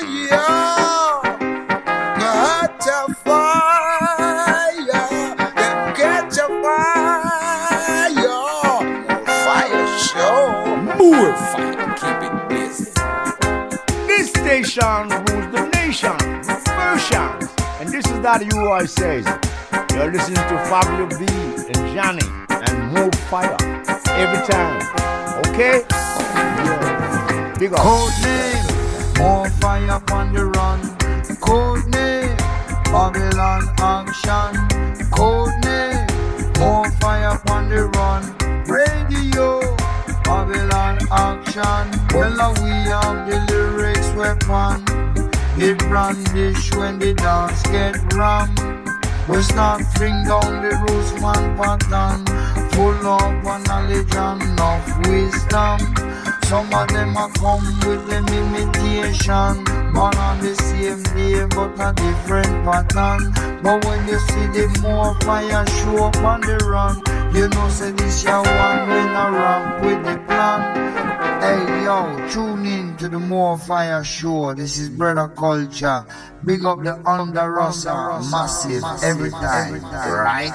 Catch a fire. Catch a fire. Fire show. More fire. Keep it blessed. This station rules the nation with versions. And this is that UI says. You're listening to Fabio B and Johnny and More Fire every time. Okay? Yeah. Big up. Code name, more fire on the run. Code name, Babylon action. Code name, more fire on the run. Radio, Babylon action. Well, we have the lyrics weapon. It brandish when the dance get rammed. We start bring down the rules man pattern. Full of knowledge and enough wisdom. Some of them are come with them imitation. Born on the same day but a different pattern. But when you see the more fire show up on the run, you know say this your one when I ramp with the plan. Hey yo, tune in to the More Fire Show. This is Brother Culture. Big up the Under Rossa, massive every time. Right.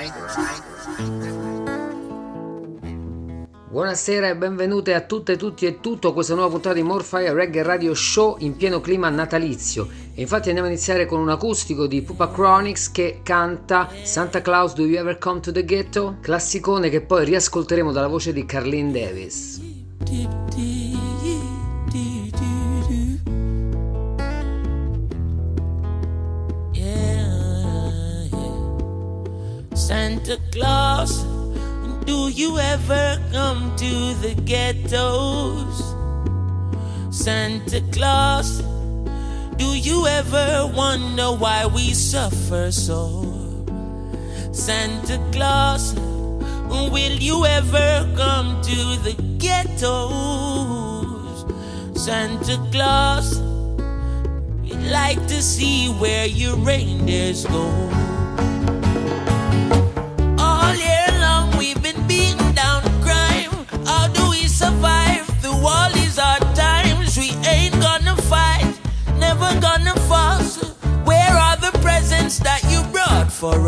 Buonasera e benvenute a tutte, tutti e tutto a questa nuova puntata di More Fire Reggae Radio Show in pieno clima natalizio. E infatti andiamo a iniziare con un acustico di Pupa Chronics che canta Santa Claus Do You Ever Come to the Ghetto? Classicone che poi riascolteremo dalla voce di Carlene Davis. Santa Claus, do you ever come to the ghettos? Santa Claus, do you ever wonder why we suffer so? Santa Claus, will you ever come to the ghettos? Santa Claus, we'd like to see where your reindeers go. All year long we've been beating down crime. How do we survive through all these hard times? We ain't gonna fight, never gonna fuss. Where are the presents that you brought for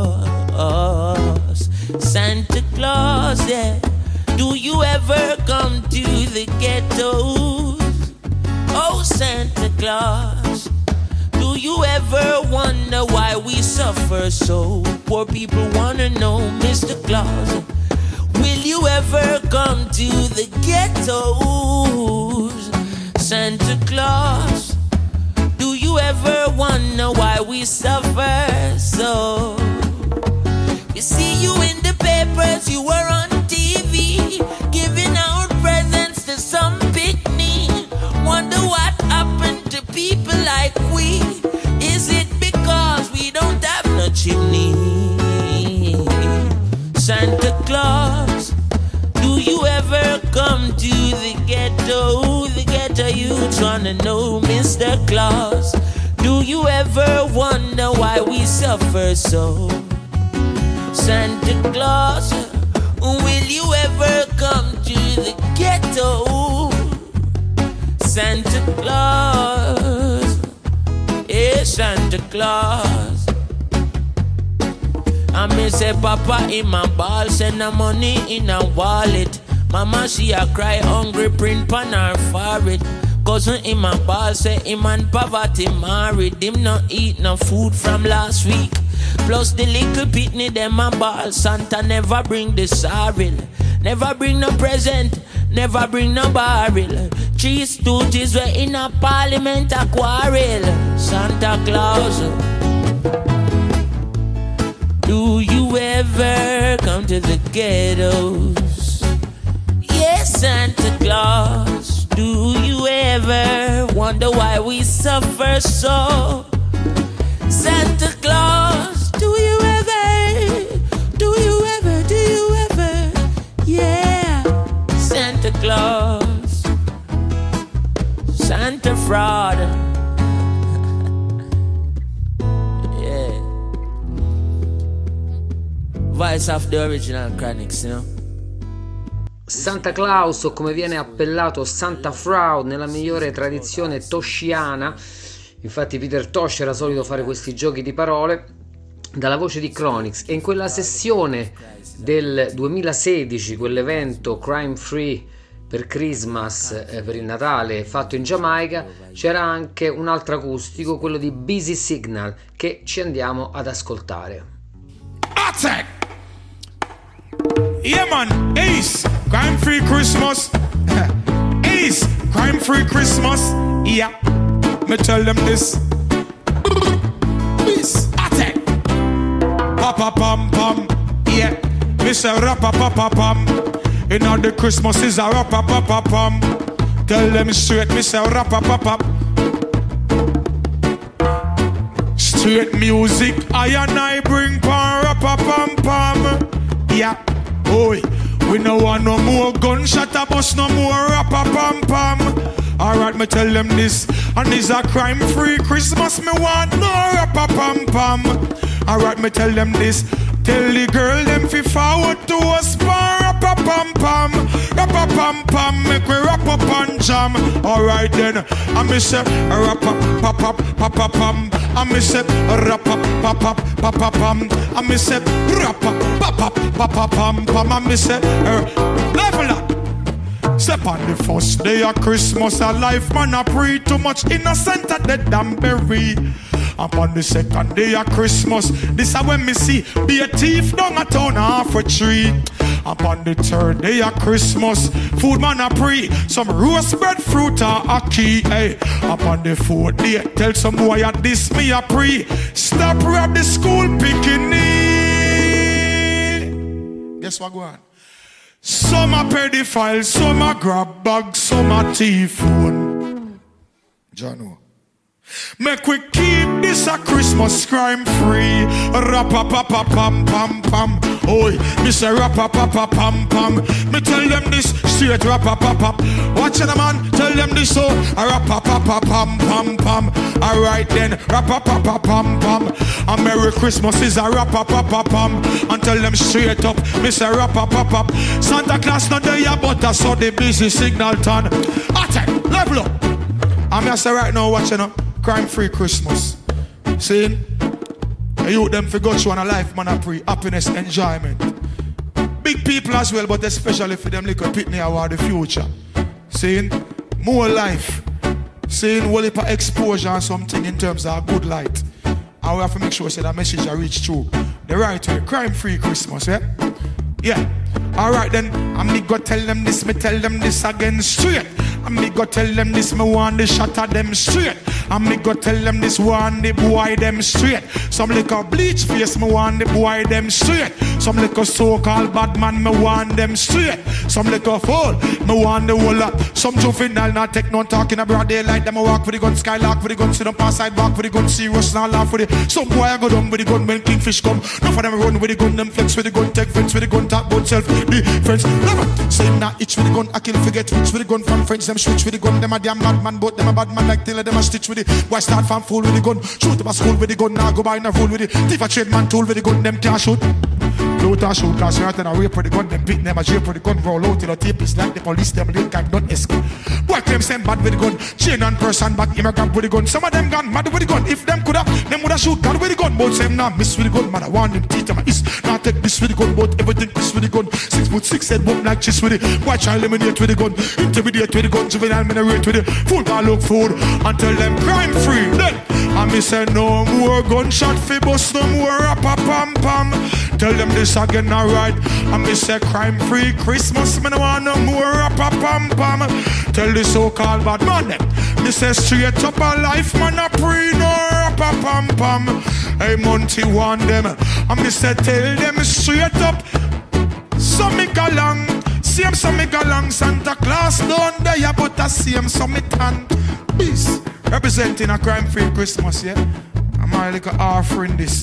us? Santa Claus, yeah. Do you ever come to the ghettos? Oh, Santa Claus, do you ever wonder why we suffer so? Poor people wanna know, Mr. Claus, will you ever come to the ghettos? Santa Claus, do you ever wonder why we suffer so? We see you in the papers, you were on TV, giving out presents to some picnic. Wonder what happened to people like we? Is it because we don't have no chimney? Santa Claus, do you ever come to the ghetto? The ghetto youths wanna know, Mr. Claus, do you ever wonder why we suffer so? Santa Claus, will you ever come to the ghetto? Santa Claus, yeah, Santa Claus. I may say Papa in my ball, send the money in a wallet. Mama she a cry hungry, print pan her forehead. Cousin in my ball say him and poverty married. Him not eat no food from last week. Plus the little pitney them a ball. Santa never bring the sorrel, never bring no present, never bring no barrel. Three stooges were in a parliament a quarrel. Santa Claus, do you ever come to the ghettos? Yes, Santa Claus, do you ever wonder why we suffer so? Santa Claus, do you ever, yeah, Santa Claus, Santa fraud, yeah, voice of the original Chronics, you know. Santa Claus, o come viene appellato Santa Frau nella migliore tradizione tosciana. Infatti Peter Tosh era solito fare questi giochi di parole, dalla voce di Chronix. E in quella sessione del 2016, quell'evento Crime Free per Christmas, per il Natale, fatto in Giamaica, c'era anche un altro acustico, quello di Busy Signal, che ci andiamo ad ascoltare. Attack! Yeah man, Ace, Crime Free Christmas. Ace, Crime Free Christmas. Yeah, me tell them this. Peace, attack. Papa pam pam. Yeah, me say rappa papa pam. In all the Christmas is a rappa papa pam. Tell them straight, me say rappa papa. Straight music, I and I bring pan rappa pam pam. Yeah, oi, we no want no more gunshot, a bus no more rappa pam pam. Alright, me tell them this, and this a crime-free Christmas. Me want no rappa pam pam. Alright, me tell them this. Tell the girl them fi forward to us, rappa pam pam, rappa pam pam, make we rap up and jam. Alright then, I me say rappa papa papa pam, I me say rappa papa papa pam, I me say rappa papa papa pam pam, I me say level up. Step on the first day of Christmas, a life man a pray too much innocent at the damn berry. Upon the second day of Christmas, this is when me see be a thief down a town half a tree. Upon the third day of Christmas, food man a pray, some roast bread, fruit or a key. Hey. Upon the fourth day, tell some boy at this me a pray, stop rob the school picnic. Guess what go on? Some a pedophile, some a grab bag, some a thief phone. Jano. Make we keep this a Christmas crime free. Rappa papa pam pam pam. Oi, me say rappa papa pam pam. Me tell them this straight rappa papa. Watch it man, tell them this so. Rappa papa pam pam pam. Alright then, rappa papa pam pam. A Merry Christmas is a rappa papa pam. And tell them straight up, me say rappa papa. Santa Claus not there but I saw the busy signal turn. Attack, level up. I'm here say right now, watch it up. Crime-free Christmas. See? The youth them forgot you on a life, man, I pray. Happiness, enjoyment. Big people as well, but especially for them little pitney about the future. See? More life. See? Whole heap of exposure and something in terms of good light. And we have to make sure that message I reach through the right way. Crime-free Christmas, yeah? Yeah. Alright then, and me go tell them this, me tell them this again straight. And me go tell them this, me want the shot at them straight. And me go tell them this, want the boy them straight. Some little bleach face, me want the boy them straight. Some little so-called bad man, me want them straight. Some little fool, me want the whole lot. Some juvenile not take no talking about daylight. Them a walk with the gun, skylark with the gun, sit up on side back with the gun, serious now laugh with it. Some boy I go down with the gun when kingfish come. None of them run with the gun, them flex with the gun, take friends with the gun, talk about self. The friends never say not itch with the gun, I kill forget which with the gun from friends. Them switch with the gun, them a damn mad man, but them a bad man like till them a stitch with it. Why start from fool with the gun? Shoot them a school with the gun, now go buy in a fool with it. Thief a trade man tool with the gun, them can't shoot. Loot and shoot, cause right and a rape with the gun, them beat them a jail with the gun, roll out till the tape is like the police, them link and don't escape. Boy claim same bad with the gun, chain and person back, immigrant with the gun. Some of them gone mad with the gun, if them coulda, them woulda shoot God with the gun. But them not miss with the gun, man I want them teeth them a is. Now take this with the gun, but everything is with the gun. 6'6" head bump like cheese with it. Why try eliminate with the gun, intimidate with the gun, juvenile minerate with it. Fool ball look food, and tell them crime free. Then and me say no more gunshot fi bust, no more rappa pam pam. Tell them this again, alright. And me say crime free Christmas, me no want no more rappa pam pam. Tell the so-called bad man them. Me say straight up a life, man a pre no rappa pam pam. Hey Monty want them. And me say tell them straight up. So me go long, same so me go long. Santa Claus down there, but I see him so me tan. Peace. Representing a crime-free Christmas, yeah? I'm a little offering this.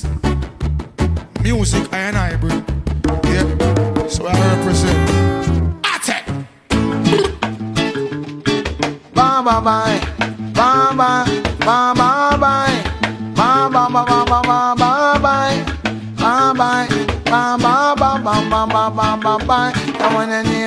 Music I and I bring, yeah? So I represent. Attack! Bye bye bye, bye bye, bye bye bye, bye bye bye bye bye bye bye, bye bye, bye bye bye bye bye bye bye bye. I want a name.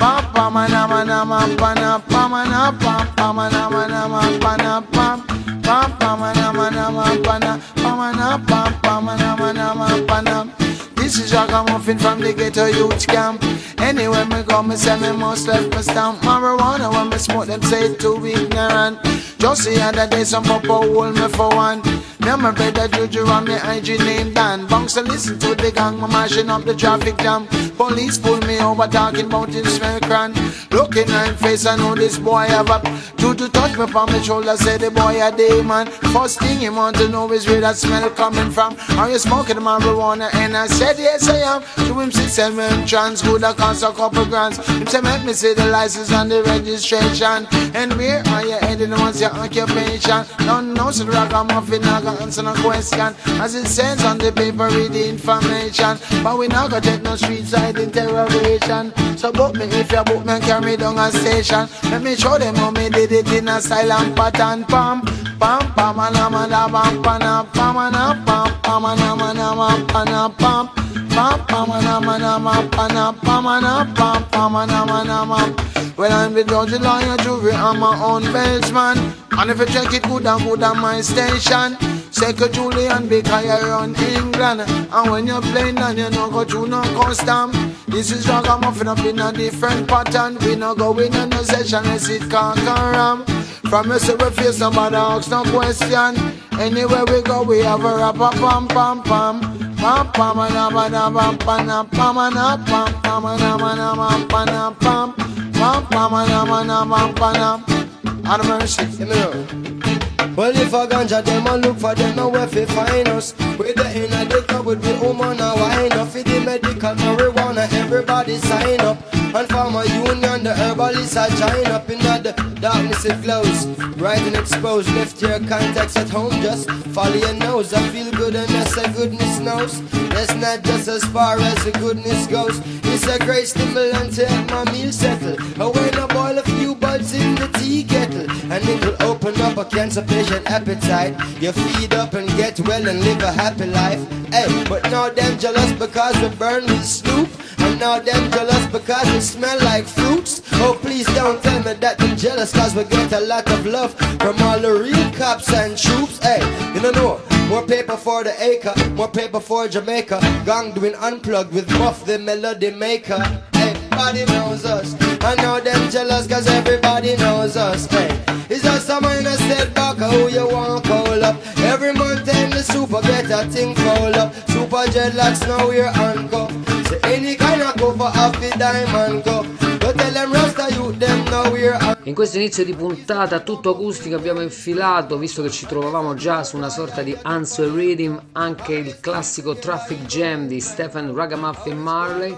pam pam mana pana pamana pam pamana mana pana pam pam pamana mana pana pamana pam pamana mana pana. This is Ragamuffin from the ghetto youth camp. Anywhere me go, me say me must left me stamp. Marijuana when me smoke, them say it too ignorant. Just the other day, some papa hold me for one. Me and my brother Juju and me IG name Dan. Bunks to listen to the gang, me mashing up the traffic jam. Police pull me over talking about him smell cran. Looking at him face, I know this boy have a Juju touch me on my shoulder, say the boy a day man. First thing he want to know is where that smell coming from. Are you smoking marijuana? And I said yes I am. To him say 7 trans, good that cost a couple grands. Him say make me see the license and the registration. And where are you heading once your occupation? Don't know so the Ragamuffin not gonna answer no question. As it says on the paper read the information. But we not gonna take no street side interrogation. So book me if you book me and carry me down a station. Let me show them how me did it in a silent pattern. Pam pam pam mana pam pana pamana pam pamana mana pana pam pam pamana mana pana pamana pam pamana mana. Well, I'm the judge, lawyer, jury, I'm my own bellsman. And if you check it good and good on my station, Second Julian because you run England. And when you're playing then you no go through no custom. This is Ragamuffin up in a different pattern. We no go in a no session unless it can't come. From us we face somebody ask no question. Anywhere we go we have a rap a pam pam pam. Pam pam na pam pam na pam na pam pam na pam na pam pam pam na pam na. And mercy, give me know. Well, if a ganja them a look for them nowhere fi find us. We the inna the club with the woman a wine up. For the medical marijuana, everybody sign up. And Farmer Union, the herbalists a join up. Inna the darkness it glows, bright and exposed. Left your contacts at home, just follow your nose. I feel good and that's a goodness knows. That's not just as far as the goodness goes. It's a great stimulant to help my meal settle. When I boil a few buds in the tea kettle, and it will open up a cancer patient appetite. You feed up and get well and live a happy life. Hey, but now them jealous because we burn with Snoop. And now them jealous because we smell like fruits. Oh please don't tell me that I'm jealous, cause we get a lot of love from all the real cops and troops. Hey, you don't know. More paper for the acre, more paper for Jamaica. Gang doing unplugged with Muff the melody maker. Everybody knows us. I know them jealous cause everybody knows us. Hey, it's just someone in a state back who you want call up. Every month in the super get a thing call up. Super dreadlocks now we're handcuffed. So any kind of go for half the diamond cup. But tell them Rasta youth them now we're In questo inizio di puntata tutto acustico abbiamo infilato, visto che ci trovavamo già su una sorta di Answer Rhythm, anche il classico Traffic Jam di Stephen Ragamuffin Marley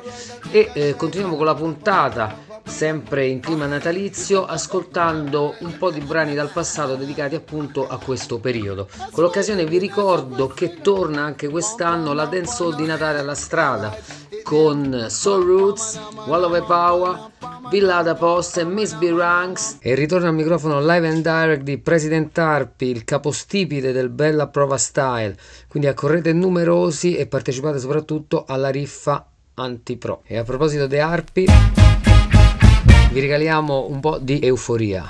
e continuiamo con la puntata sempre in clima natalizio ascoltando un po' di brani dal passato dedicati appunto a questo periodo. Con l'occasione vi ricordo che torna anche quest'anno la dancehall di Natale alla strada con Soul Roots, Wall of Power, Villada Post e Miss B Ranks e ritorna al microfono live and direct di President Harpy, il capostipite del Bella Prova Style, quindi accorrete numerosi e partecipate soprattutto alla riffa Antipro. E a proposito di Harpy vi regaliamo un po' di euforia.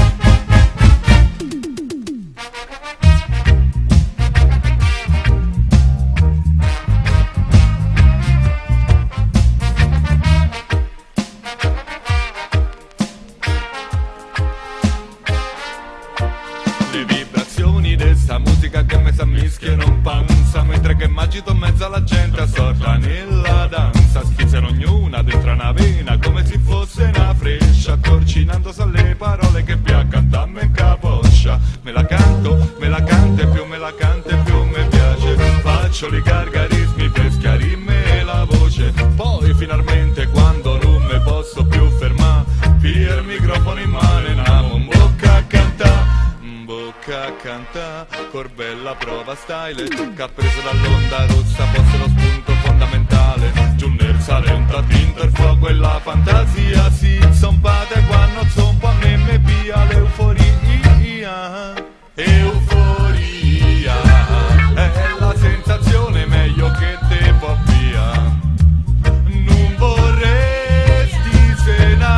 Che me s'ammischiano un panza mentre che m'agito in mezzo alla gente assorta nella danza, schizzano ognuna dentro una vena come se fosse una freccia, accorcinandosi alle parole che più accanto a me caposcia. Me la canto e più me la canto e più mi piace, faccio i gargarismi per schiarirmi la voce, poi finalmente quando non me posso più fermare pia il microfono in mano e namo in bocca a cantare. Bocca a canta, Corbella prova style, tocca preso dall'onda rossa, fosse lo spunto fondamentale. Giù nel Salento tinto il fuoco e la fantasia si zompate quando zompo a me mi pia l'euforia. Euforia è la sensazione meglio che te può via. Non vorresti se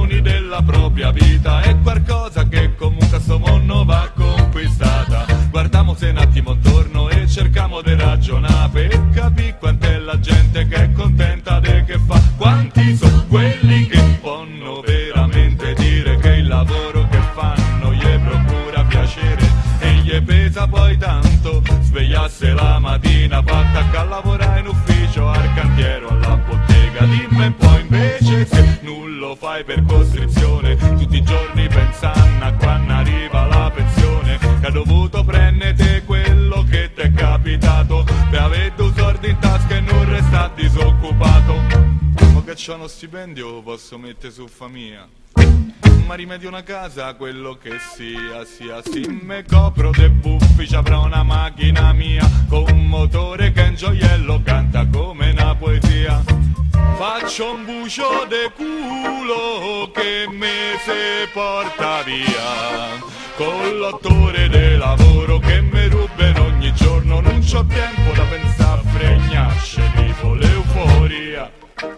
ragioni della propria vita. È qualcosa che comunque a sto mondo va conquistata. Guardiamo se un attimo intorno e cerchiamo di ragionare per capire quant'è la gente che è contenta de che fa. Quanti sono quelli che possono veramente dire che il lavoro che fanno gli procura piacere e gli pesa poi tanto svegliarsi la mattina, fatta a lavorare in ufficio, al cantiere o alla bottega. Dimmi un po' invece se non lo fai per costrizione, tutti i giorni pensando a quando arriva la pensione, che ha dovuto prendere quello che ti è capitato per avere due soldi in tasca e non resta disoccupato. Ma che c'ho uno stipendio posso mettere su famiglia, ma rimedio una casa, quello che sia, sì, me copro de buffi, c'avrà una macchina mia, con un motore che in gioiello canta come una poesia. Faccio un bucio de culo che me se porta via, con l'8 ore de lavoro che mi rubano ogni giorno, non c'ho tempo da pensare a fregnasce, tipo l'euforia,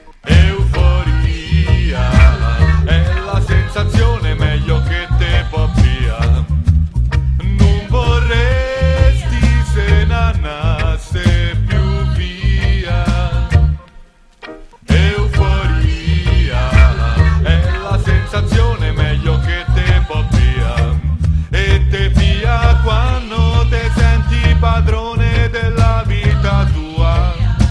euforia, è la sensazione meglio che te può via. Non vorresti se n'andasse più via. Euforia è la sensazione meglio che te può via. E te via quando te senti padrone della vita tua.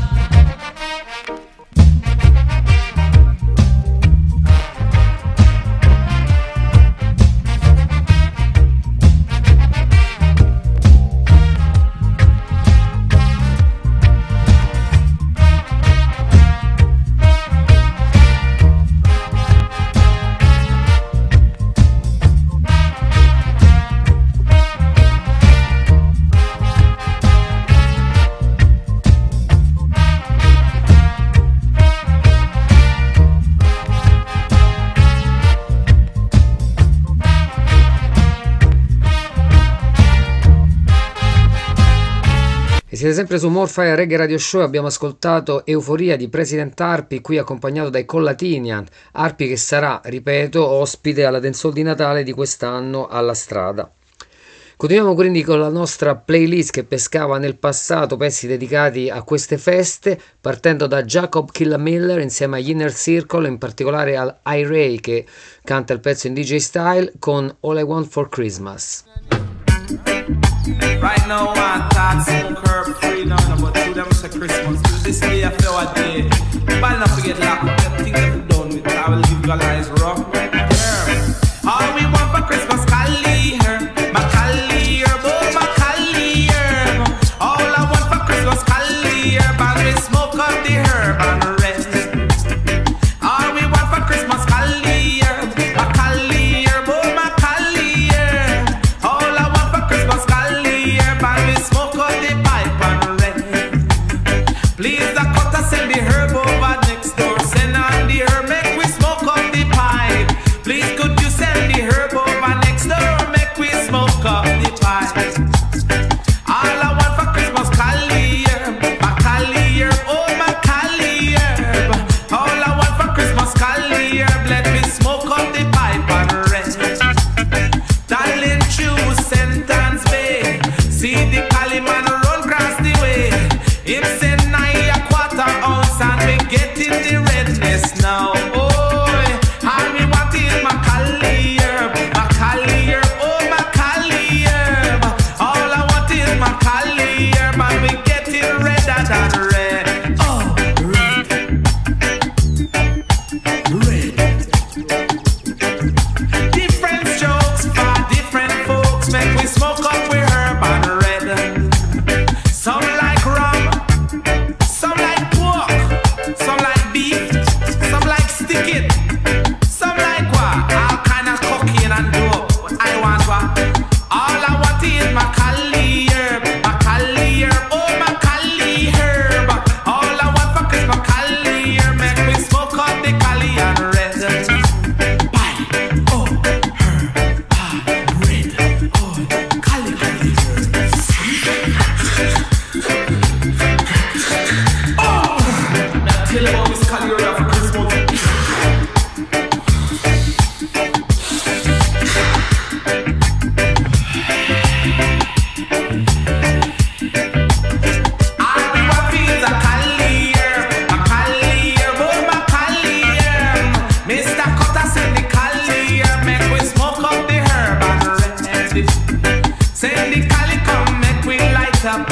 Siete sempre su More Fire Reggae Radio Show. Abbiamo ascoltato Euforia di President Harpy, qui accompagnato dai Collatinian. Harpy che sarà, ripeto, ospite alla Dancehall di Natale di quest'anno alla Strada. Continuiamo quindi con la nostra playlist che pescava nel passato pezzi dedicati a queste feste, partendo da Jacob Killamiller insieme agli Inner Circle, in particolare al I-Ray che canta il pezzo in DJ style con All I Want for Christmas. Right now I thought some curb free now, but to them say Christmas. This day I feel a day. But not forget lock up them things that we done with. I will legalize rough. All we want for Christmas, Cali herb, my Cali herb, oh my Cali herb. All I want for Christmas, Cali herb, and we smoke up the herb and rest. All we want for Christmas, Cali herb, my Cali herb, oh my Cali herb. All I want for Christmas, Cali herb, and we smoke up the pipe and rest. Please, the cutter send the herb over next door. Send on the herb, make we smoke up the pipe. Please, could you send the herb over next door, make we smoke up the pipe. All I want for Christmas, Cali herb, my Cali herb, oh my Cali herb. All I want for Christmas, Cali herb, let me smoke up the pipe and rest. Darling, choose Sentence Bay, see the Cali man run across the way. Him send nigh a quarter ounce and we get in the redness now. Oh, all we want is my Cali herb, my Cali herb, oh my Cali herb. All I want is my Cali herb and we get it redder than red. Oh, red, red. Different strokes for different folks, make we smoke up with herb and red. Some like rum, some like pork, some like beef, some like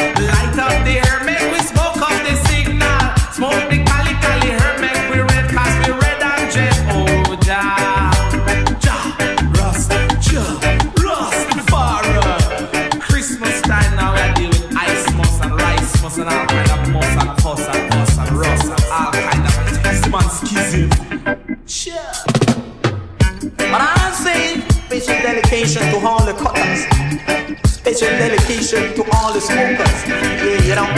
Light up the air, make we smoke up the signal. Smoke the cali cali herb, make we red, cause we red and jet. Oh, Jah, Rastafari. Christmas time now we deal with ice moss and rice moss and all kind of moss and fuss and fuss and rust and all kind of man schism. But I'm saying special dedication to all the cutters, special dedication to all the smokers. Yeah, you know.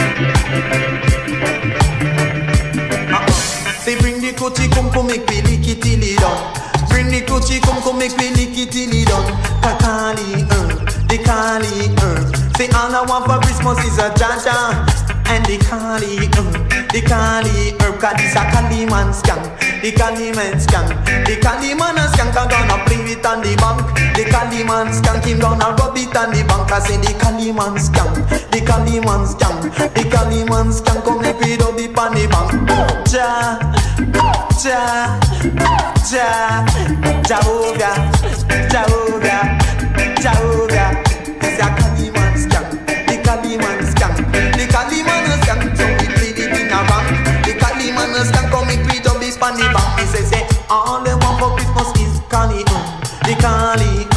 Say bring the coochie come make we lick it till it done. Bring the coochie come make we lick it till it done. The Kali, say all I want for Christmas is a Jaja. And the Kali, herb, cause it's a Kali man skank. The Kali man skank. The Kali man a skank, I'm gonna play it on the bank. The Kali man skank, him gonna rub it on the bank. I say the Kali man skank. The Kali man skank. The Kali man skank, come make it up the on the bank. Jehovah. It's a Kali man skank. The Kali man skank. The Kali man a skank, so we play it in a bank. The Kali man a skank, come make it up the on the bank. He say all they want for Christmas is Kali the Kali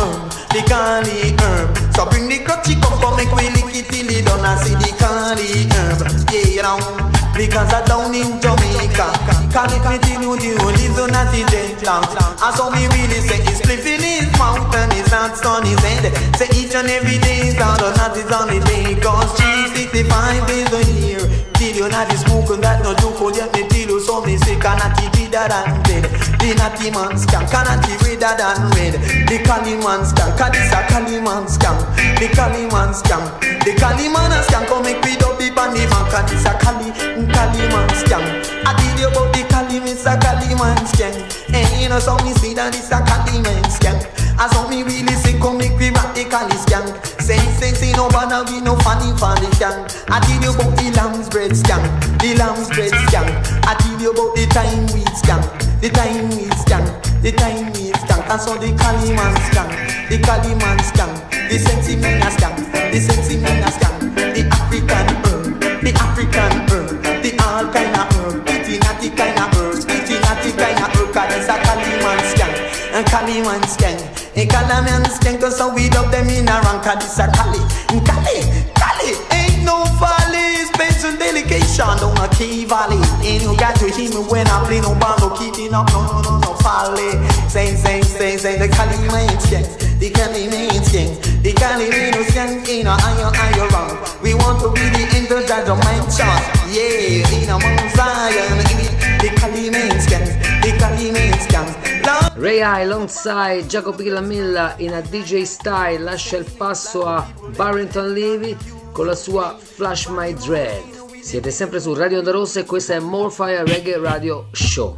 herb. So bring the crutchy come make we lick it till it done. I see the Kali herb, yeah, you know. Because I down in Jamaica, Kali continue the only zone at the jet long. And so me really say he's flipping his mountain, his hands on his head. Say each and every day is out of not his only day. Cause 365 days a year. Till you not the smoke and that no joke, yet me till you so me say cannot be that and dead. The natty man scam, cannot be redder than red. The Kali man scam, cause it's a Kali man scam. The Kali man scam, the Kali man a scam, come make me up the bandy man, cause it's a Kali man scam. I tell you about the Kali, it's a Kali man scam. And you know so me see that it's a Kali man scam. I saw me really say come make me rock the Kali scam. Say no banner, we no funny for the scam. I tell you about the lamb's bread scam. The lamb's bread scam. I tell you about the time we scam. The time we scam. The time we scam. I saw the Kali man scam. The Kali man scam. The sexy man a scam. The sexy man a scam. The African herb. The African herb. The all kind of herb. Pretty natty kind of herb. Pretty natty kind of herb. Cause it's a Kali man scam. And Kali man scam. A Kali man scam. Cause so we dub them in a rank. Cause it's a Kali. Kali. Ain't no folly. Special dedication on a key valley. And you got to hear me when I play no ball. No keeping up. No folly. Say. The Kali man scam. The Kali man scam. The Kali man scam. In a higher wrong. We want to be the angel that of mansion. Yeah, in a Mount Zion. The Kali man scam. The Kali man scam. Ray I alongside Jacob Gillamilla in a DJ style lascia il passo a Barrington Levy con la sua Flash My Dread. Siete sempre su Radio Onda Rossa e questa è More Fire Reggae Radio Show.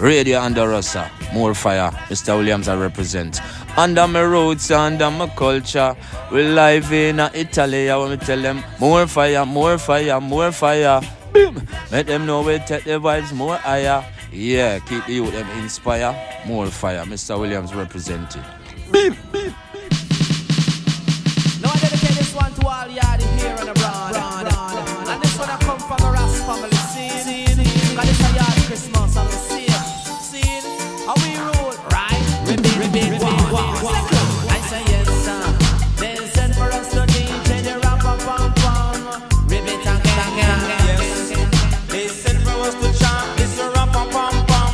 Radio Andarosa, more fire. Mr. Williams I represent. Under my roots, under my culture. We live in Italy. I want to tell them more fire, more fire, more fire. Boom. Let them know we take the vibes more higher. Yeah, keep the youth them inspire. More fire. Mr. Williams representing. Beep, beep. Now I dedicate this one to all yardy here and abroad. And this one I come from the Ras family scene. Cause it's a yard Christmas and we see it. How we roll, right? Ribbit, one. I say yes, sir. They send for us to DJ the rap-a-pam-pam. Ribbit again. Yes. They send for us to chant this rap-a-pam-pam.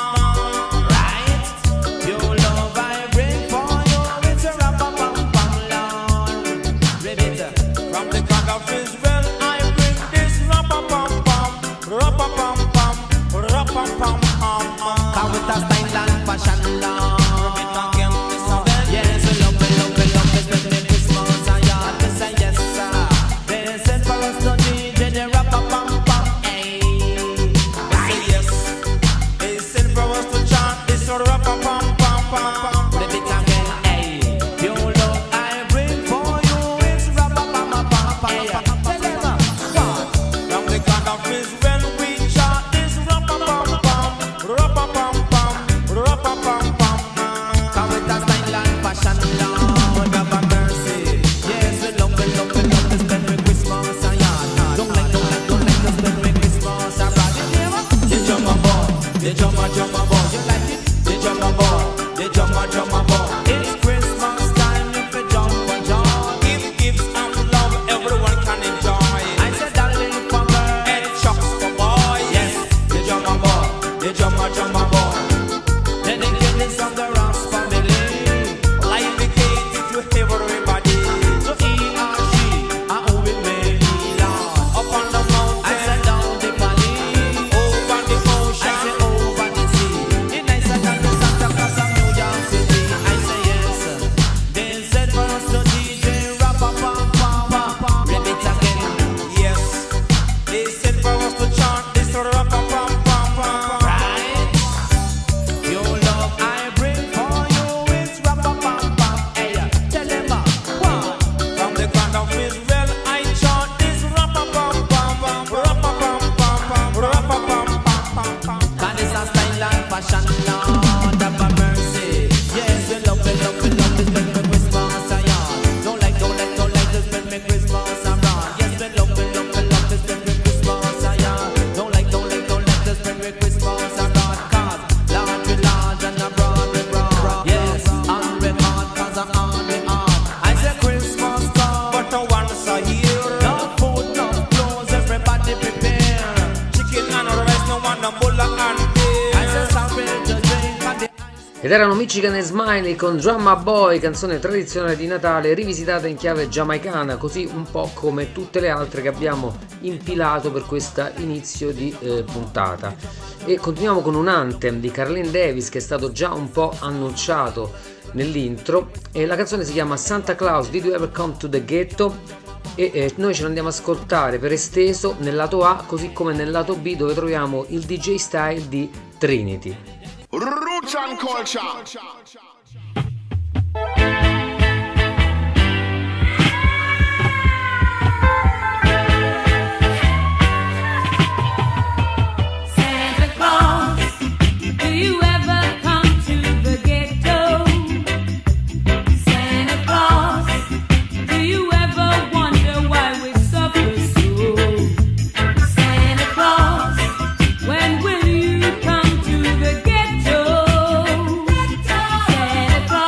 Right? Your love I bring for you. It's a rap-a-pam-pam, Lord. Ribbit. From the God of Israel, I bring this rap-a-pam-pam. Rap-a-pam-pam. Rap-a-pam-pam. Come with us, style and fashion, Lord. Yes, we love, especially Christmas and yard. We say yes, sir. They send for us to DJ the rap-a-pam-pam. Hey. They say yes. They send for us to chant this rap-a-pam-pam-pam. Repeat again, hey. Your love I bring for you, it's rap-a-pam-pam-pam. Tell them, what? From the God of Israel, we chant this rap-a-pam-pam. Rap-a-pam-pam. Rap-a-pam-pam. Come with us, style and fashion, Lord, have mercy. Yes, we love to spend with Christmas and yard. Don't like to spend with Christmas abroad. The drummer boy, the drummer boy. You like it? The drummer boy, the drummer boy. It's Christmas time, if you jump for joy. Give gifts and love, everyone can enjoy. I said darling for girl, And chops for boys. Yes. The drummer boy, the drummer boy. dedicate this song to Ross family. Like the gate to everybody. To he or she, and who will make me Lord. Up on the mountain, I said down the valley, over the I ocean. say over the sea. The nicer than the Santa Claus of New York City. I say yes. They said for us to DJ rap-a-pam-pam. Repeat again. Yes, they said for us to chant this rap-a-pam-pam-pam. Right? Your love I bring for you, it's rap-a-pam-pam. Hey, tell them what? From the God of Israel, I chant this rap-a-pam-pam-pam. Rap-a-pam-pam-pam. Rap-a-pam-pam-pam. God is a style and fashion, Lord, have mercy. Yes, we love to spend with Christmas and yard. Don't like to spend with Christmas abroad. Yes, we love to spend with Christmas and yard. Don't like to spend with Christmas abroad. Cause Lord we large and abroad we broad. Yes, on record, cause I'm on record. I say Christmas come, But once a year, no food, no clothes, everybody prepare. chicken and rice, no one a bulla and beer. I say something to drink and the Ed erano Michigan e Smiley con Drummer Boy, canzone tradizionale di Natale rivisitata in chiave giamaicana, così un po' come tutte le altre che abbiamo impilato per questo inizio di puntata. E continuiamo con un anthem di Carlene Davis che è stato già un po' annunciato nell'intro, e la canzone si chiama Santa Claus Did You Ever Come to the Ghetto, e noi ce l'andiamo a ascoltare per esteso nel lato A così come nel lato B, dove troviamo il DJ style di Trinity. Roots and culture. Santa Claus, do you ever come to the ghetto? Santa Claus, do you ever wonder why we suffer so? Santa Claus, when will you come to the ghetto? Santa Claus.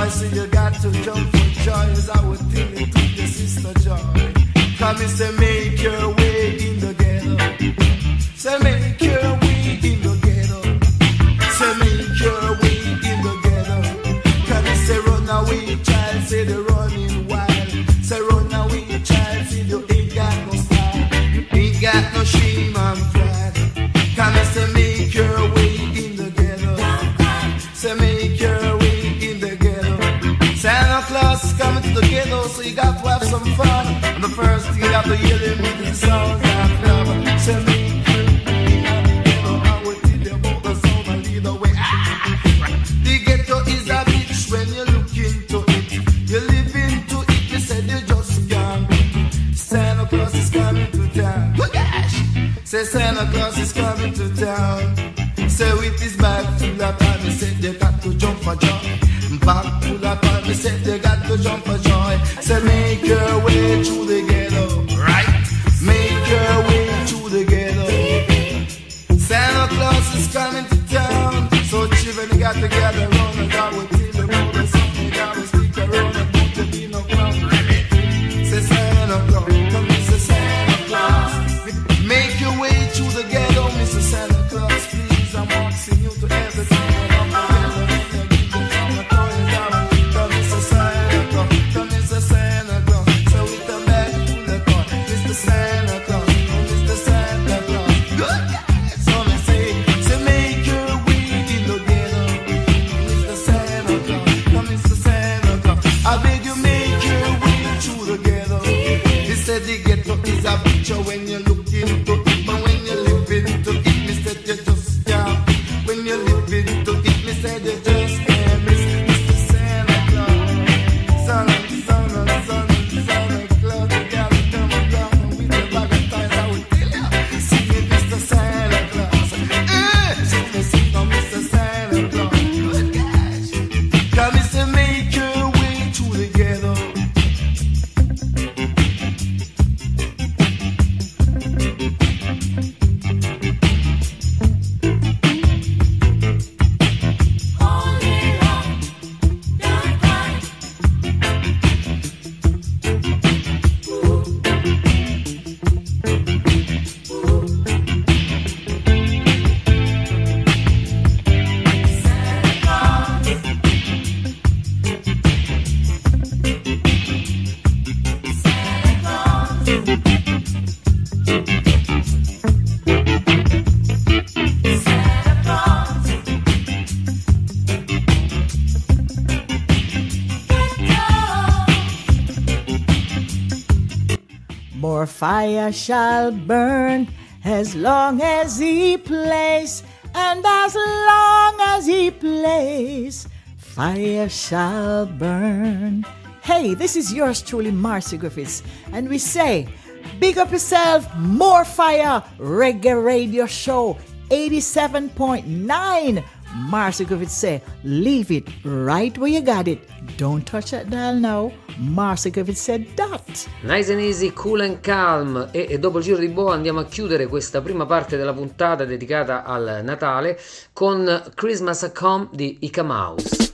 so you got to jump for joy. As I would tell it to your sister Joy. Come and say make your way in the ghetto. Say make your way in the ghetto. Say make your way in the ghetto. Come and say run away child, say the running wild. Say run away child, say you ain't got no style. You ain't got no shame and pride. Come and say make your way in the ghetto. Say make your way in the ghetto. Santa Claus is coming to the ghetto, so you got to have some fun. And the first thing you have to hear them with the sounds of love. Say make your way in the ghetto. I will tell you about the sound and lead the way. The ghetto is a bitch when you look into it. You live into it, you said you just can't beat it. Santa Claus is coming to town. Oh gosh! Say Santa Claus is coming to town. Say with his bag full of time, he said they got to jump for joy. Bag full of time, he said they got to jump for joy. Say make your way through the ghetto, right? Make your way through the ghetto. Santa Claus is coming to town, so children got to gather around and I will tell them all the song. They got to stick around and don't to be no clown. Say Santa Claus, come Mr. Santa Claus. Make your way through the ghetto, Mr. Santa Claus, please. I'm asking you to everything. Come Mr. Santa Claus, come Mr. Santa Claus. So with the bag full of corn, Mr. Santa Claus, oh Mr. Santa Claus. Good guys, so me say make your way in the ghetto, Mr. Santa Claus, come Mr. Santa Claus. I beg you make your way through the ghetto. He said the ghetto is a picture when you look into it, but when you live into it, me said you just can't. When you live into it, me said you just can't miss Mr. Santa Claus. Santa Claus, you gotta come down with the bag of toys. I will tell you, sing it, Mr. Santa Claus. Sing it, Mr. Santa Claus. Good gosh, come Mr. Make your way through the ghetto. More fire shall burn as long as he plays, and as long as he plays, fire shall burn. Hey, this is yours truly, Marcy Griffiths, and we say, big up yourself, More Fire Reggae Radio Show 87.9. Marcy Griffiths say, leave it right where you got it. Don't touch that dial now. Marcy Griffiths said that. Nice and easy, cool and calm. E dopo il giro di boa andiamo a chiudere questa prima parte della puntata dedicata al Natale con Christmas a Come di Ika Mouse.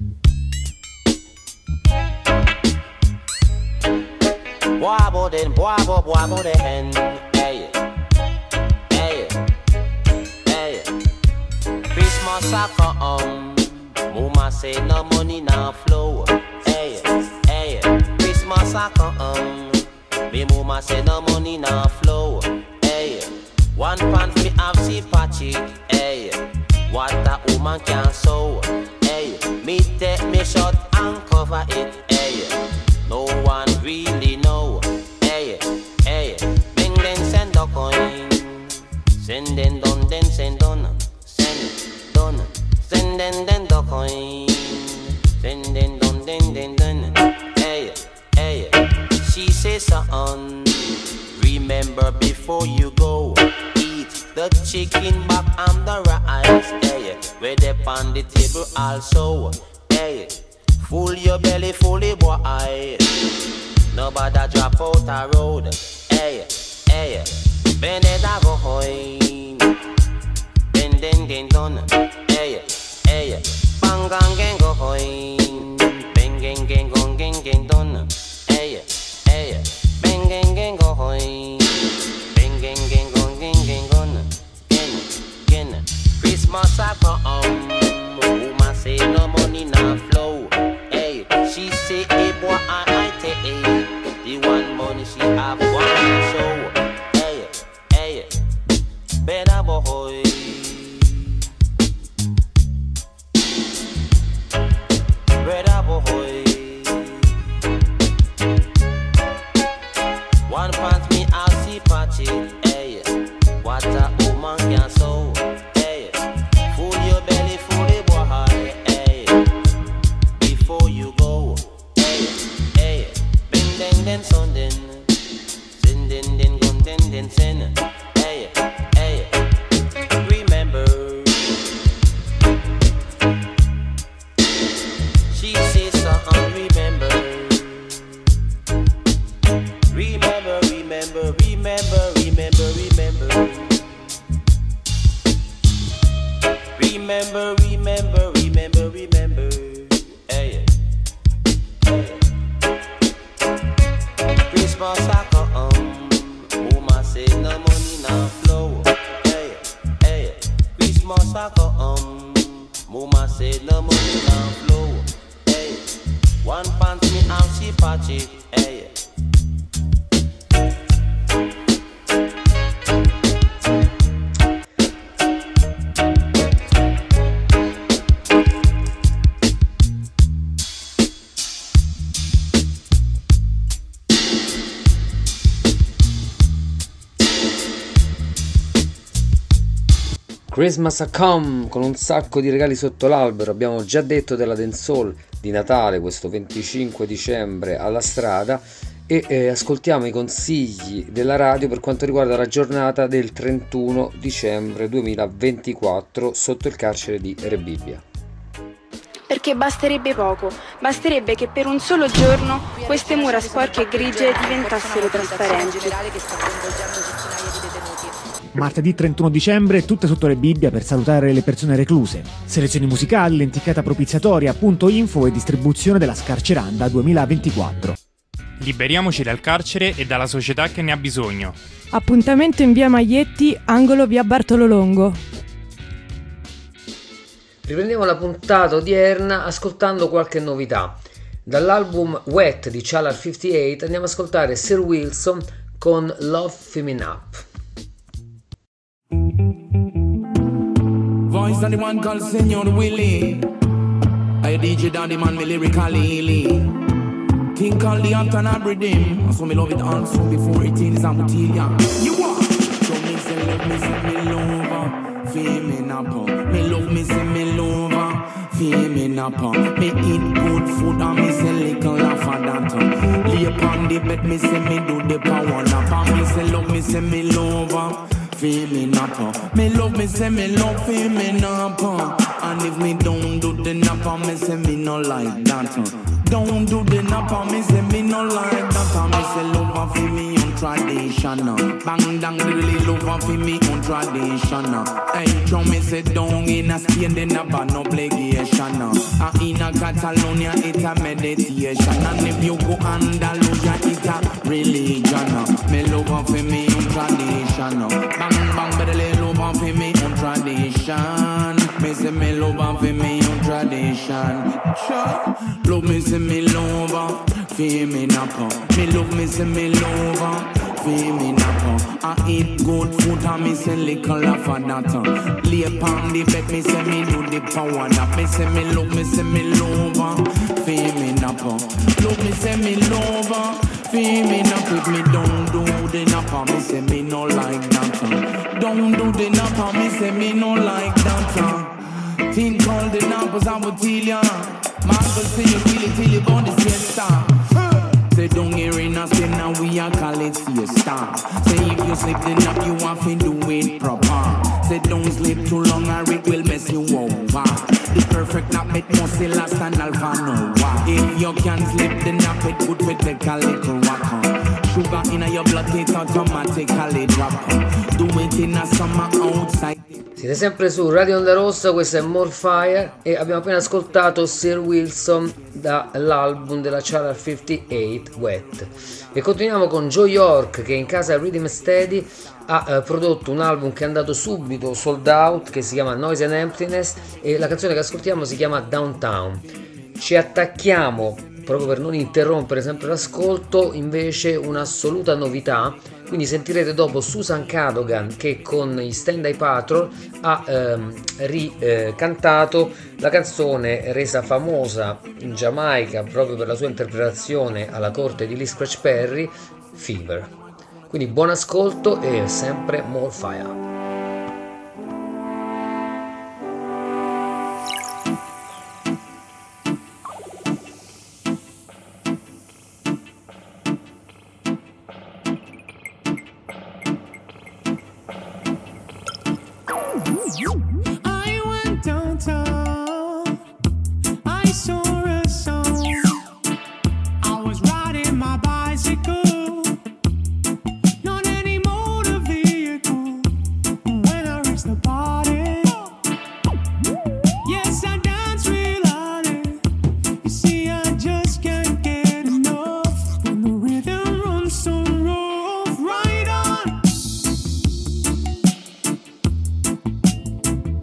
Wobble then, wobble the hen. Hey, hey, hey. Christmas a come. Mama say no money now flow. Hey, hey. Christmas a come. Me mama say no money now flow. Hey, one pan fi have see patchy. Hey, what a woman can sew. Hey, me take me shot and cover it. Hey, no one really know. Hey, hey, bring then send the coin. Send then done, then send done. Send done. Send then the coin. Send then done, then done. Hey, hey, she says son, remember before you go, eat the chicken back and the rice. Hey, where they on the table also. Hey, full your belly fully boy. Nobody drop out a road. Hey, hey, bend it a go home. Then done. Hey, hey, bang gang go home. gang gang gong gang gang done. Hey, hey, bang gang gang go hoy. Bang gang gang gong gang gang gone. Gen, Christmas I come. Woman say no money no flow. Hey, she say hey boy I take the one money she have one show. Hey, hey, better boy. Better boy. One pants me I'll see patchy. Hey, what a woman can sew. Hey, full your belly, full the boy. Hey, before you go. Hey, hey, bing ding den son den, sin den den gun den den sin. Hey, hey, remember. She says something, remember. Remember, remember, remember, remember, remember. Remember, remember, remember, remember. Hey, hey. Christmas I come. Woman say no money no flow. Hey, hey. Christmas I come. Woman say no money no flow. Hey, one pants me out she patchy. Hey. Christmas a come, con un sacco di regali sotto l'albero. Abbiamo già detto della dancehall di Natale questo 25 dicembre alla strada e ascoltiamo i consigli della radio per quanto riguarda la giornata del 31 dicembre 2024 sotto il carcere di Rebibbia. Perché basterebbe poco, basterebbe che per un solo giorno queste mura sporche e grigie diventassero trasparenti. Martedì 31 dicembre, tutte sotto Rebibbia per salutare le persone recluse. Selezioni musicali, lenticata propiziatoria, punto info e distribuzione della Scarceranda 2024. Liberiamoci dal carcere e dalla società che ne ha bisogno. Appuntamento in via Maglietti, angolo via Bartolo Longo. Riprendiamo la puntata odierna ascoltando qualche novità. Dall'album Wet di Chalal 58 andiamo ad ascoltare Sir Wilson con Love Femin' Up. Voice of the one called Senor Willie. I DJ Daddy man me lyrically. Think all the after and rhythm. So me love it also before it is Amatilia. You are. So me say love me love. Feel me nappa. Me love me say me love. Feel me nappa. Me eat good food and me say little laugh at that. Lay upon the bed me say me do the power nappa. Me say love me say me love. Feel me nappa. Me love me say me love. Feel me nappa. And if me don't do the nappa, me say me no like that. Don't do the nappa, me say me no like that. Me say love for me on traditional. Bang dang really love for me on traditional. Hey, John me say down in a Spain, the nappa no obligation. And in a Catalonia it's a meditation. And if you go Andalusia it's a religion. Me love for me on traditional. Bang bang better love for me on tradition. Me say me love for me on tradition. Sure. Love me say me love, feel me nappa. Me love me say me love, feel me nappa. I eat good food and me say little laugh at that. Lay upon the bed me say me do the power nap. Me say me love feel me nappa. Love me say me love, feel me nappa. If me don't do the nappa, me say me no like that. Don't do the nappa, me say me no like that. Think all the nappers I would tell ya. Marvel say you really till you born the siesta. Say don't hear in us, then now we are call it siesta. Say if you sleep the nap, you have to do it proper. Say don't sleep too long or it will mess you over. The perfect nap it must last an alpha Nova. If you can't sleep the nap, it would take a little walk. Sugar in your blood, it automatically drop. Do it in a summer outside. Siete sempre su Radio Onda Rossa, questo è More Fire e abbiamo appena ascoltato Sir Wilson dall'album della Channel 58 Wet. E continuiamo con Joe York, che in casa Rhythm Steady ha prodotto un album che è andato subito sold out, che si chiama Noise and Emptiness, e la canzone che ascoltiamo si chiama Downtown. Ci attacchiamo, proprio per non interrompere sempre l'ascolto, invece un'assoluta novità. Quindi sentirete dopo Susan Cadogan, che con i Stand Eye Patrol ha ricantato la canzone resa famosa in Giamaica proprio per la sua interpretazione alla corte di Lee Scratch Perry, Fever. Quindi buon ascolto e sempre More Fire. I went downtown, I saw a song. I was riding my bicycle, not any motor vehicle. When I reached the party, yes, I danced real hard. You see, I just can't get enough when the rhythm runs so rough. Right on.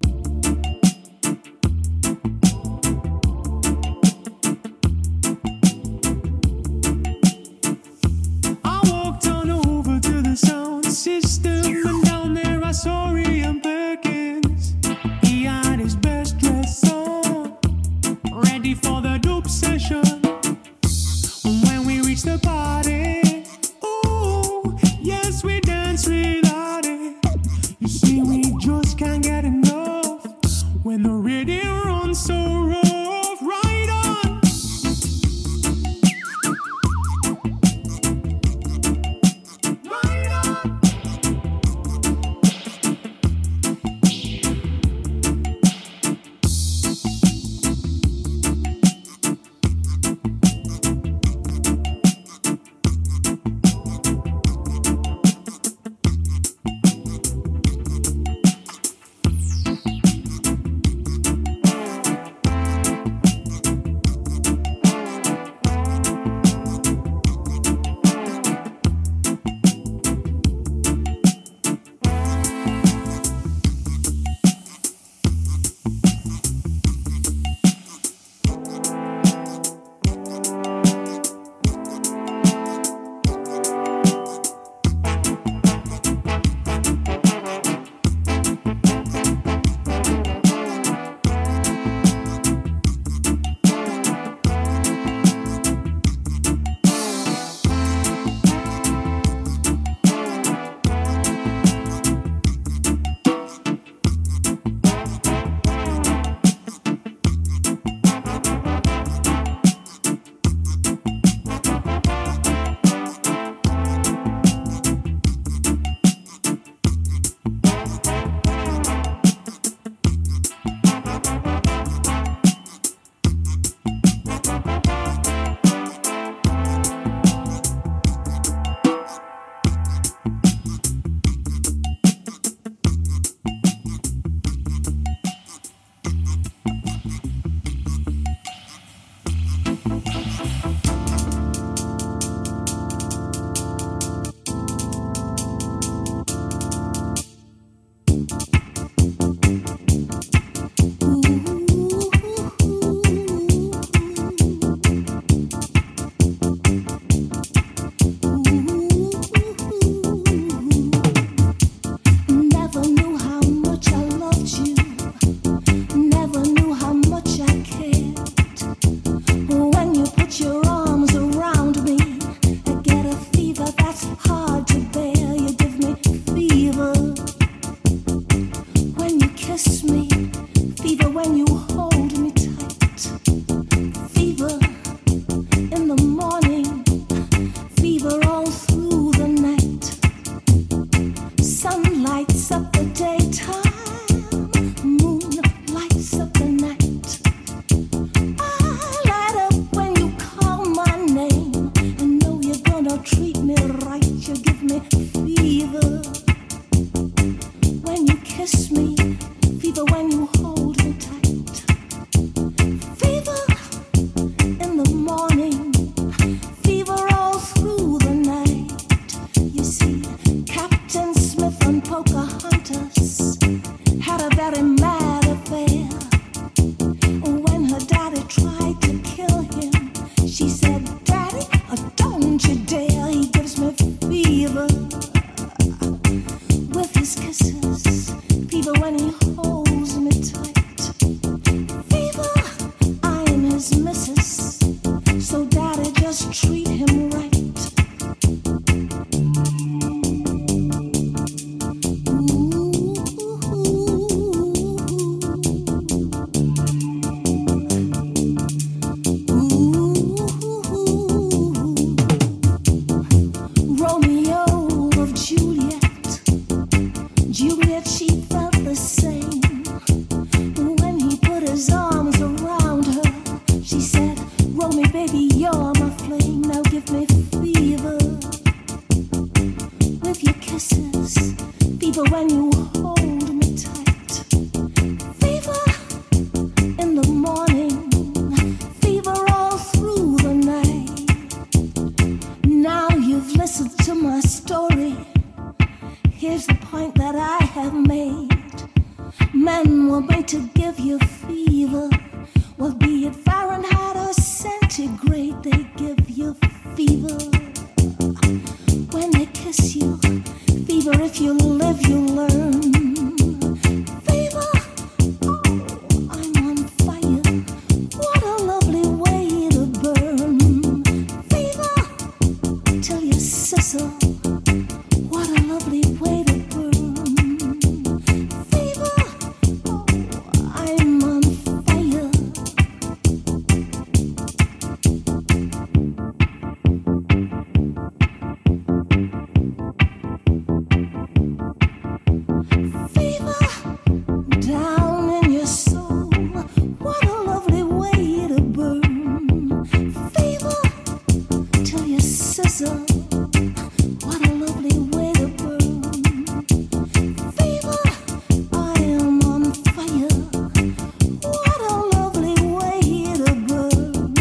So when you hold me tight, fever in the morning, fever all through the night. Now you've listened to my story. Here's the point that I have made. Men were made to give you fever. Well, be it Fahrenheit or centigrade, they give you fever. When they kiss you, fever, if you live, you learn. Fever, oh, I'm on fire. What a lovely way to burn. Fever, till you sizzle. What a lovely way to burn. Fever, oh, I'm on fire. Fever down in your soul. What a lovely way to burn. Fever till you sizzle. What a lovely way to burn. Fever, I am on fire. What a lovely way to burn.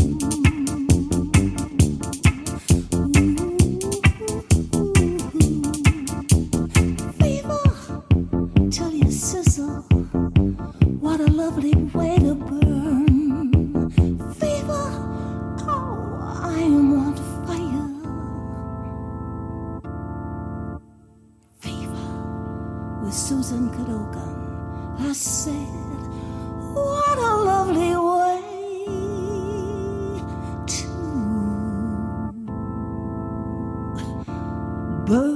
Fever till you sizzle. What a lovely way to burn. Fever, oh, I am on fire. Fever with Susan Cadogan. I said, what a lovely way to burn.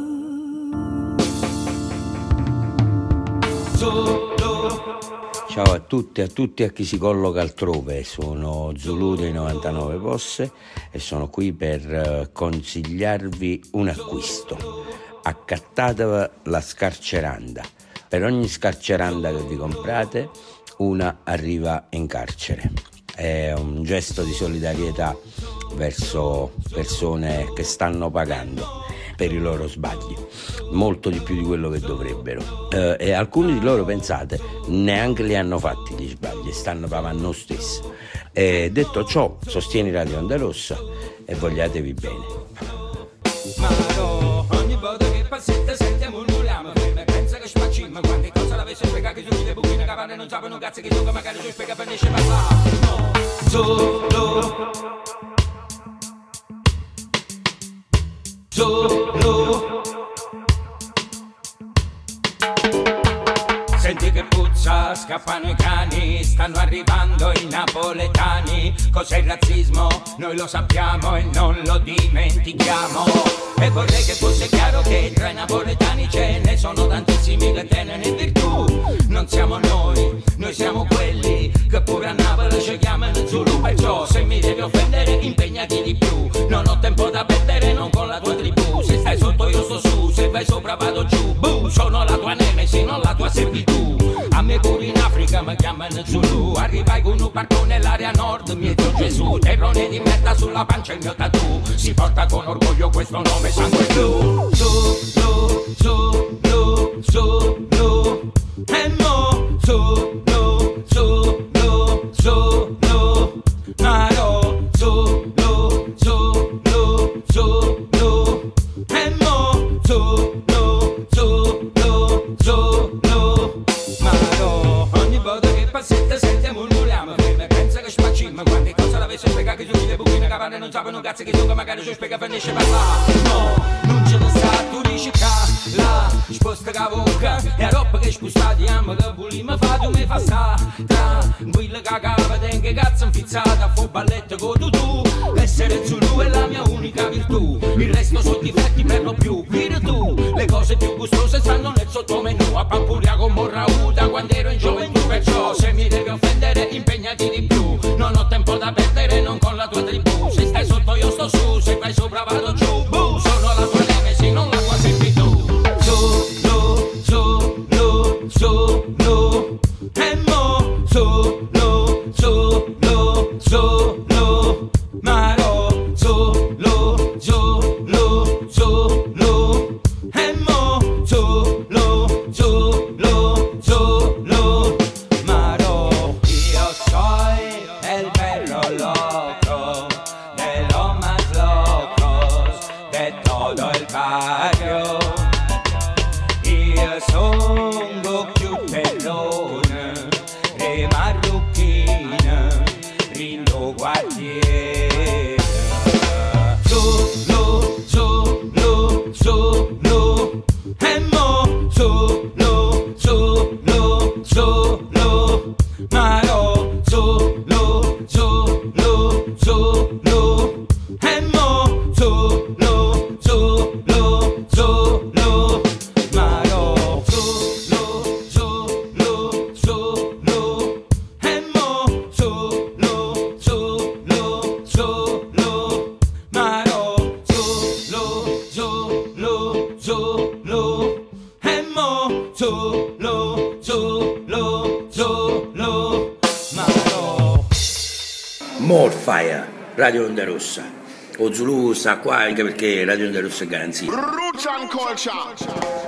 Ciao a tutti e a tutti a chi si colloca altrove, sono Zulu dei 99 Posse e sono qui per consigliarvi un acquisto. Accattatevi la scarceranda. Per ogni scarceranda che vi comprate, una arriva in carcere. È un gesto di solidarietà verso persone che stanno pagando per i loro sbagli, molto di più di quello che dovrebbero, e alcuni di loro, pensate, neanche li hanno fatti gli sbagli, stanno pagando lo stesso. Detto ciò, sostieni Radio Onda Rossa e vogliatevi bene. Maro, ogni volta che passetta sente murmuriamo, me pensa che spacciamo, quante cose l'avesse spiegato che su le buchine cavane non sapano cazzo che tu magari ci spiega per nesce parlare. No, solo senti che puzza, scappano i cani, stanno arrivando i napoletani. Cos'è il razzismo? Noi lo sappiamo e non lo dimentichiamo. E vorrei che fosse chiaro che tra i napoletani ce ne sono tantissimi che tengono in virtù. Non siamo noi siamo quelli che pure a Napoli ci chiamano Zulu. Perciò se mi devi offendere impegnati di più. Non ho tempo da perdere, non con la tua tribù. Se stai sotto io sto su, se vai sopra vado giù. Buh, sono la tua nemesi, non la tua servitù. A me pure in Africa mi chiamano Zulu. Arrivai con un barco nell'area nord, mio Gesù. Terrone di merda sulla pancia il mio tattoo. Si porta con orgoglio questo nome, sangue blu. Zulu, Zulu, Zulu. E mo Zulu, Zulu, Zulu. Maro, Zulu, Zulu, Zulu. E mo Zulu, Zulu, Zulu. Maro, ogni volta che passetta sente murmuriamo, me pensa che spacciamo, quante cose l'avesse spiegato che su le buchine cavane non sapano cazzo che tu magari ci spiega per nesce parlare. No, non ce ne sta, tu dici là, sposta la bocca, e a roba che spostati amo che volimo fa, tu mi fa sta, tranquilla che cava, tengo cazzo infizzata, fu balletto con tu, essere Zulu è la mia unica virtù, il resto sono difetti per lo più, virtù, le cose più gustose stanno nel sottomenù, a Pampuria con Morrauta quando ero in gioventù, perciò se mi devi offendere impegnati di più, non ho tempo da perdere, non con la tua tribù, se stai sotto io sto su, se vai sopra vado giù, buh, sono la tua nemesi, non la tua servitù. Zulu, e mo Zulu, Maro, Zulu, e mo Zulu. Fire, Radio Onda Rossa. O Zulu sta qua anche perché Radio Onda Rossa è garanzia. Roots and culture.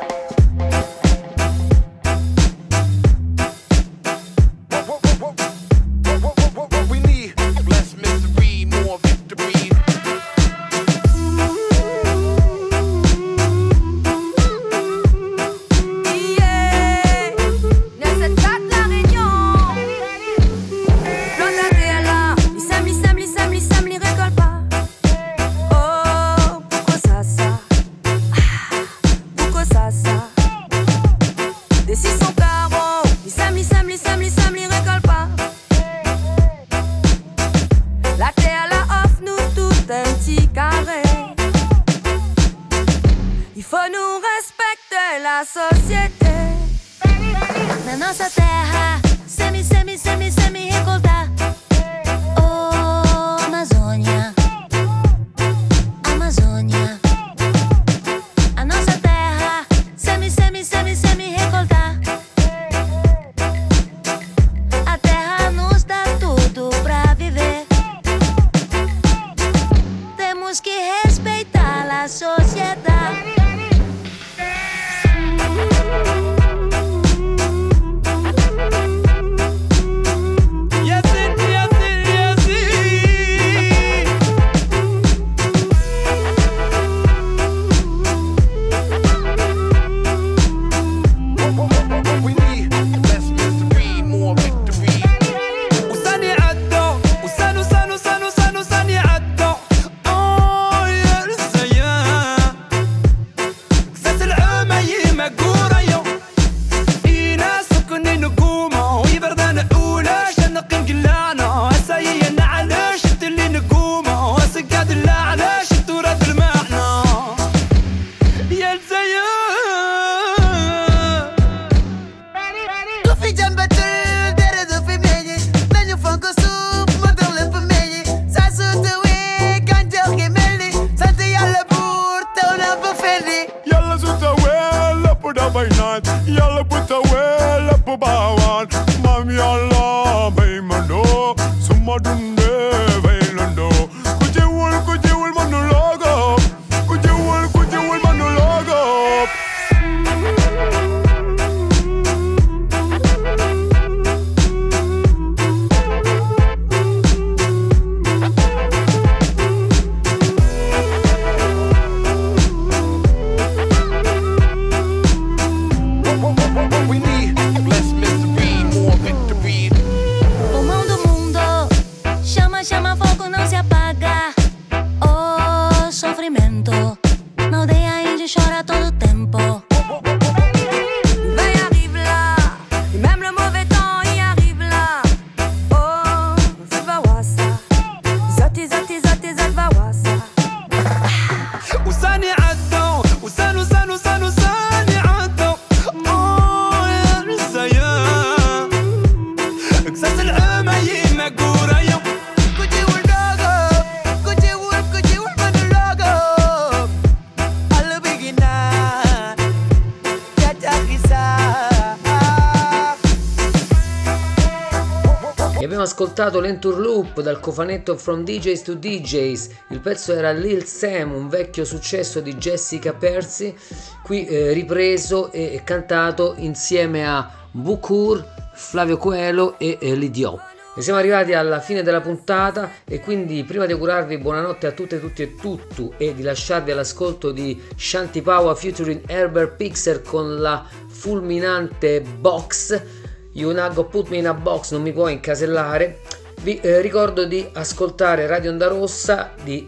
Ascoltato l'Entourloupe dal cofanetto From DJs to DJs. Il pezzo era Lil Sam, un vecchio successo di Jessica Percy, qui ripreso e cantato insieme a Bukur, Flavio Coelho e Lidio. E siamo arrivati alla fine della puntata e quindi prima di augurarvi buonanotte a tutte, tutti e tutto e di lasciarvi all'ascolto di Shanti Power featuring Herbert Pixer con la fulminante Box, You Nago Put Me in a Box, non mi puoi incasellare. Vi ricordo di ascoltare Radio Onda Rossa, di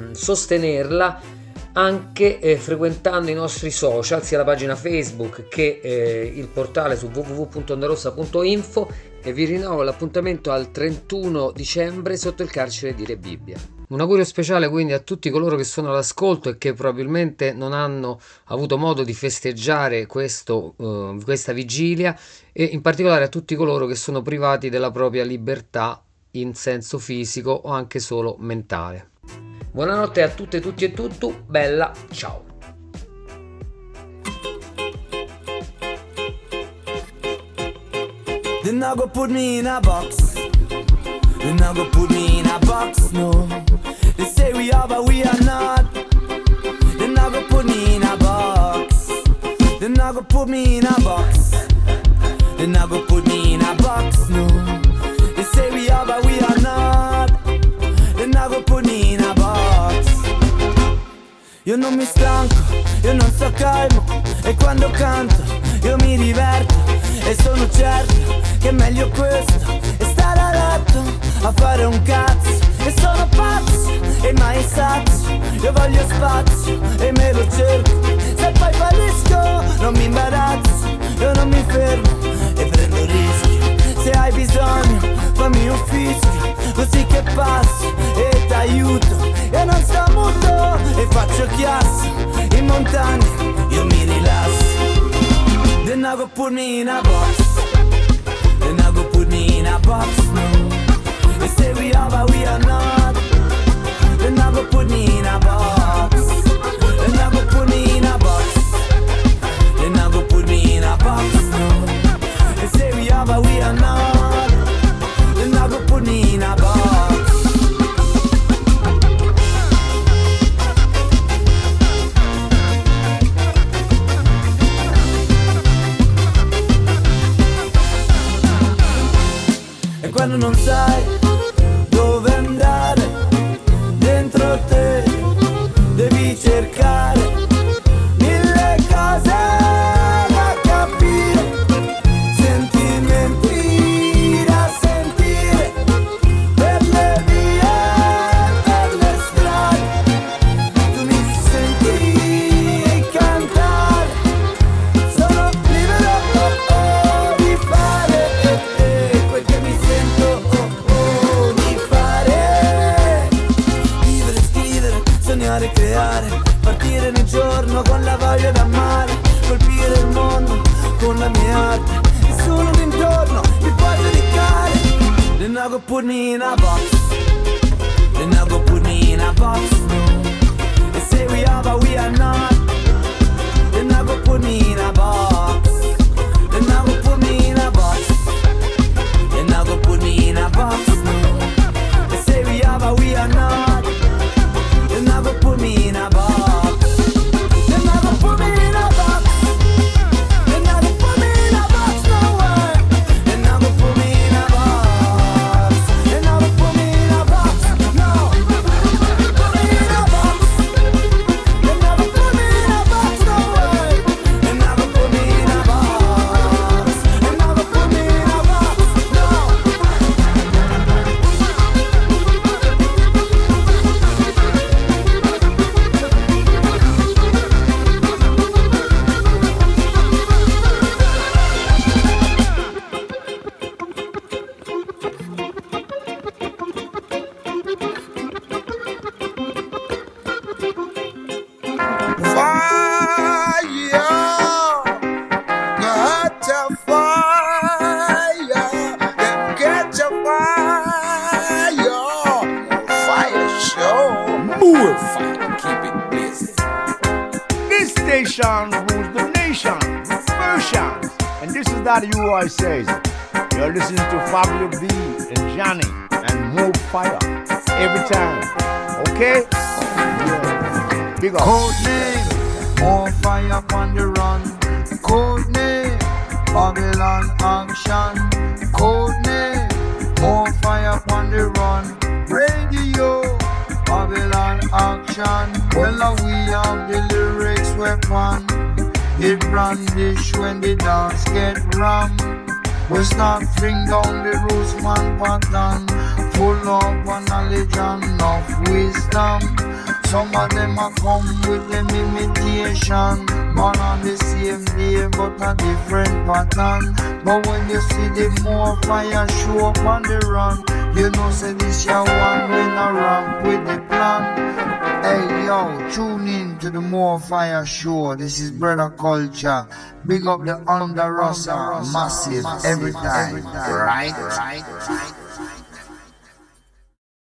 sostenerla anche frequentando i nostri social, sia la pagina Facebook che il portale su www.ondarossa.info, e vi rinnovo l'appuntamento al 31 dicembre sotto il carcere di Re Bibbia. Un augurio speciale quindi a tutti coloro che sono all'ascolto e che probabilmente non hanno avuto modo di festeggiare questa vigilia, e in particolare a tutti coloro che sono privati della propria libertà in senso fisico o anche solo mentale. Buonanotte a tutte, tutti e tutto, bella, ciao! Then I go put me in a box. They not go put me in a box, no. They say we are, but we are not. They not go put me in a box. They not go put me in a box. They not go put me in a box, no. They say we are, but we are not. They not go put me in a box. Io non mi stanco, io non sto calmo. E quando canto io mi diverto. E sono certo che è meglio questo. E stare a letto a fare un cazzo. E sono pazzo e mai sazio. Io voglio spazio e me lo cerco. Se poi fallisco non mi imbarazzo. Io non mi fermo e prendo rischi. Se hai bisogno fammi un fischio. Così che passo e t'aiuto. Io non sto muto e faccio chiasso. In montagna io mi rilasso. They not go put me in a box. They not go put me in a box, no. They say we are, but we are not. They not go put me in a box. They not go put me in a box. They not go put me in a box, no. They say we are, but we are not. They not go put me in a box. Quando non sai dove andare, dentro te devi cercare mille cose da capire, sentimenti da sentire, per le vie, per le strade, tu mi senti cantare, sono libero di fare quel che mi sento di fare, vivere, scrivere, sognare, creare, partire nel giorno con la voglia d'amare, colpire il mondo con la mia arte, nessuno d'intorno mi può giudicare. They not go put me in a box. They not go put me in a box, no. They say we are, but we are not. They not go put me in a box. They not go put me in a box. They not go put me in a box, no. They say we are, but we are not. They not go put me in a box. They not go put me in a box. They not go put me in a box, no way. They not go put me in a box. They not go put me in a box, no. Put me in a box. They not go put me in a box, no way. They not go put me in a box. They not go put me in a box, no. This station rules the nation, versions, and this is that UI says. You're listening to Fabio B and Johnny and More Fire every time. Okay? Yeah. Big up. Code name, more fire on the run. Code name, Babylon action. Code name, more fire on the run. Radio, Babylon action. Well, we have the lyrics weapon. It brandish when the dance get ram. We start bring down the roots man pattern. Full of knowledge and enough wisdom. Some of them are come with them imitation. Born on the same day but a different pattern. But when you see the more fire show up on the run, you know say this your one when I ramp with the plan. Hey yo, tune in to the More Fire Show. This is Brother Culture. Big up the Under Rossa, massive every time. Right?